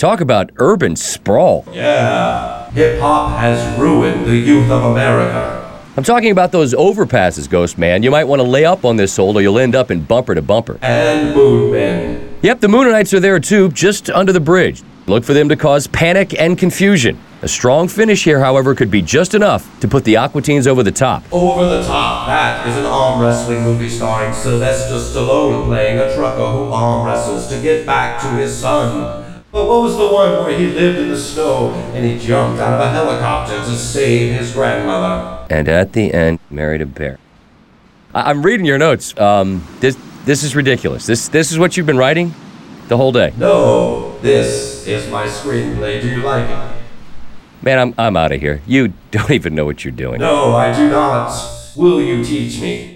Talk about urban sprawl. Yeah, hip-hop has ruined the youth of America. I'm talking about those overpasses, Ghost Man. You might want to lay up on this hole or you'll end up in bumper to bumper. And Moonmen. Yep, the Moonanites are there too, just under the bridge. Look for them to cause panic and confusion. A strong finish here, however, could be just enough to put the Aqua Teens over the top. Over the Top. That is an arm wrestling movie starring Sylvester Stallone playing a trucker who arm wrestles to get back to his son. But what was the one where he lived in the snow and he jumped out of a helicopter to save his grandmother? And at the end, married a bear. I'm reading your notes. This is ridiculous. This is what you've been writing the whole day. No, this is my screenplay. Do you like it? Man, I'm out of here. You don't even know what you're doing. No, I do not. Will you teach me?